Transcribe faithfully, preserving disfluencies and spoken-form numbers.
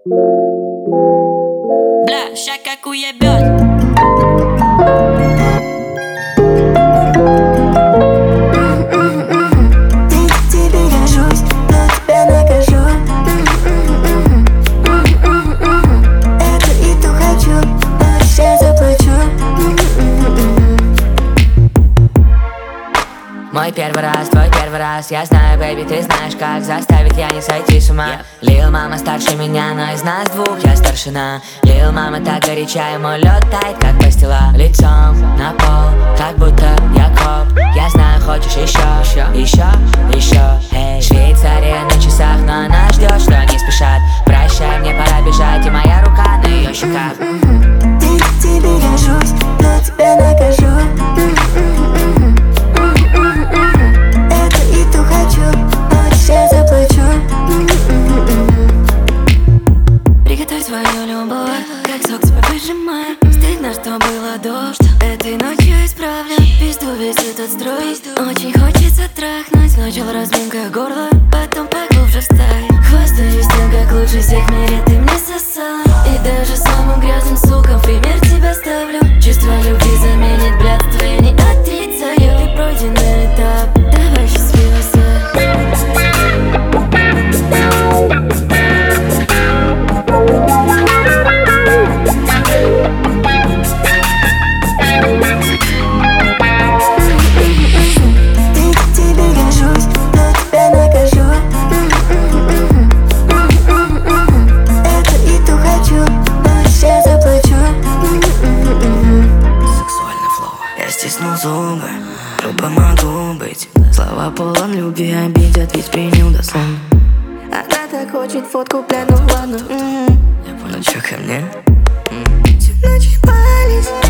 Бля, ща как уебет. Мой первый раз, твой первый раз. Я знаю, бэйби, ты знаешь, как заставить я не сойти с ума. yeah. Лил мама старше меня, но из нас двух я старшина. Лил мама так горяча, и мой лед тает, как пастила. Лицом на пол, как будто я коп. Я знаю, хочешь еще, еще, еще. Эй, Швейцария на часах, но она ждет, что они спешат. Прощай, мне пора бежать, и моя рука на ее щеках. Ты тебе гожусь, но тебя накажу. Приготовь свою любовь, как сок тебя выжимаю. Стыдно, что было дождь. Этой ночью исправлю пизду весь этот строй. Очень хочется трахнуть. Сначала разминка горла, потом поглубже встать. Хвастаюсь тем, как лучше всех в мире ты мне сосала. И даже самым грязным сукам в пример тебя ставлю. Чувство любви заменит блядство, я не отрицаю. Ты пройденный этап, давай счастливо стать. Стиснул зубы, но помогу быть. Слова полон любви обидят, ведь принял дословно. Она так хочет фотку, бля, ну ладно. Я понял, чё ко мне? Темночи пались.